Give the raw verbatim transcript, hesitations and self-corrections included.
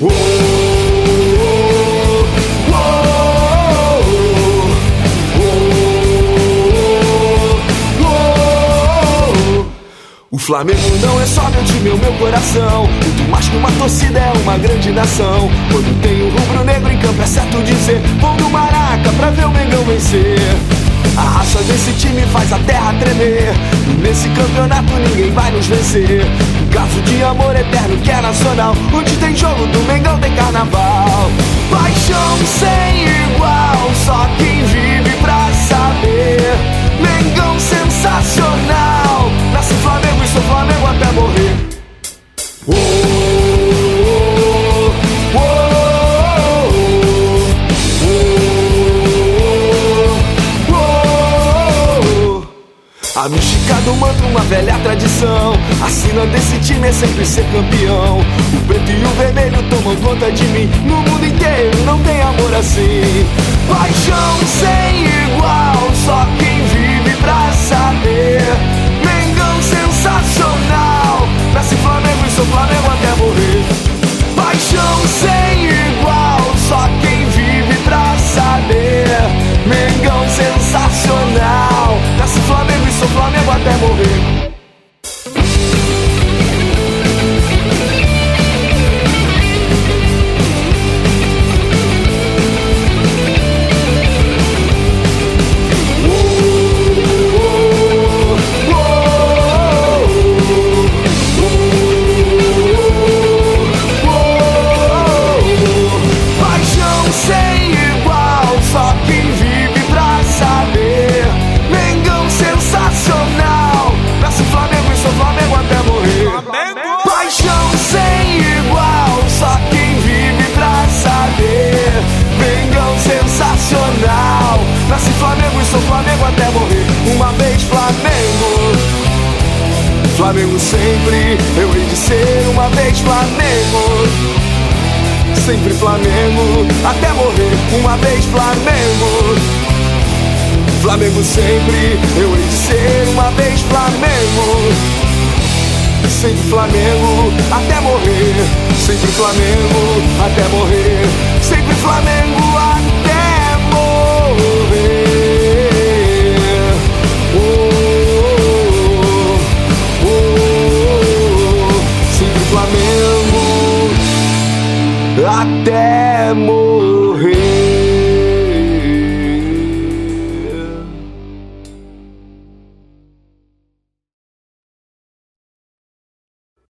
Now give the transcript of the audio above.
Oh, oh, oh, oh, oh. O Flamengo não é só meu time, é o meu coração. Muito mais que uma torcida, é uma grande nação. Quando tem um rubro-negro em campo é certo dizer: vou no Maraca pra ver o Mengão vencer. A raça desse time faz a terra tremer, e nesse campeonato ninguém vai nos vencer. Um caso de amor eterno que é nacional. Onde tem jogo do Mengão tem carnaval. Paixão sem igual, só quem vive pra saber. Mengão sensacional, nasce Flamengo e sou Flamengo até morrer. Oh, oh, oh, oh, oh. A mística do manto, uma velha tradição. A sina desse time é sempre ser campeão. O preto e o vermelho tomam conta de mim. No mundo inteiro não tem amor assim. Paixão sem igual, só quem vive pra saber. Mengão sensacional, nasce Flamengo e sou Flamengo até morrer. Paixão sem igual, só quem vive pra saber. Mengão sensacional, nasce Flamengo e sou Flamengo até morrer. Nasce Flamengo e sou Flamengo até morrer. Uma vez Flamengo, Flamengo sempre. Eu hei de ser uma vez Flamengo, sempre Flamengo até morrer. Uma vez Flamengo, Flamengo sempre. Eu hei de ser uma vez Flamengo, sempre Flamengo até morrer. Sempre Flamengo até morrer. Sempre Flamengo até morrer. Oh, oh, oh, sempre Flamengo até morrer.